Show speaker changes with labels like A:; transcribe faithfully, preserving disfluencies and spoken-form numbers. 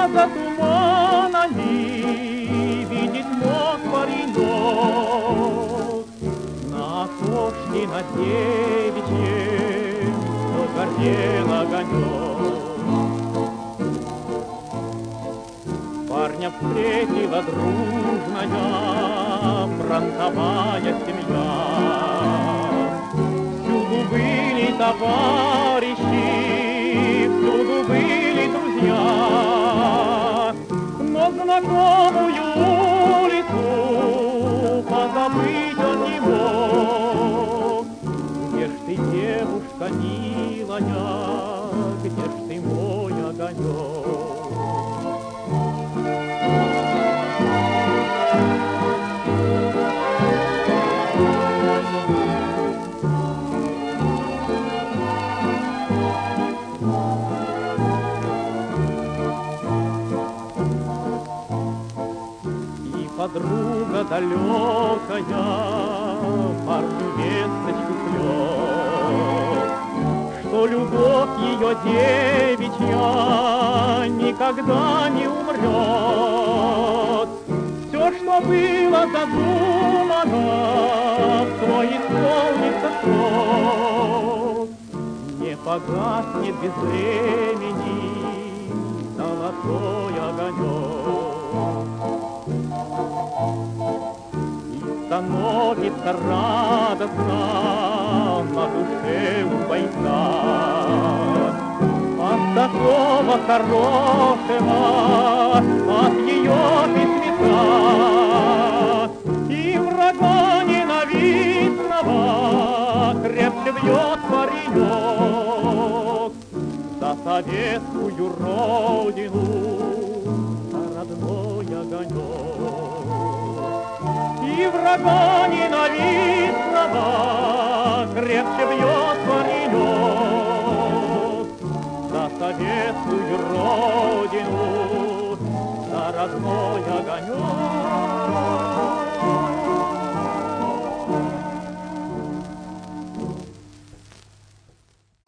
A: за туманами видит мог паренек на окошке на девичьем, что горел огонек. Парня встретила дружная фронтовая семья. Всюду были товарищи, всюду были друзья. Но знакомую улицу позабыть он не мог. Где ж ты, девушка милая, где ж ты, мой огонек? Подруга далекая парню весточку шлет, что любовь ее девичья никогда не умрет. Все, что было задумано, то исполнится срок. Не погаснет без времени золотой огонек. Становится радостно на душе у бойца от такого хорошего, от ее письмеца. И врага ненавистного крепче бьет паренек за советскую родину, за родной огонек. И врага ненавистного крепче бьет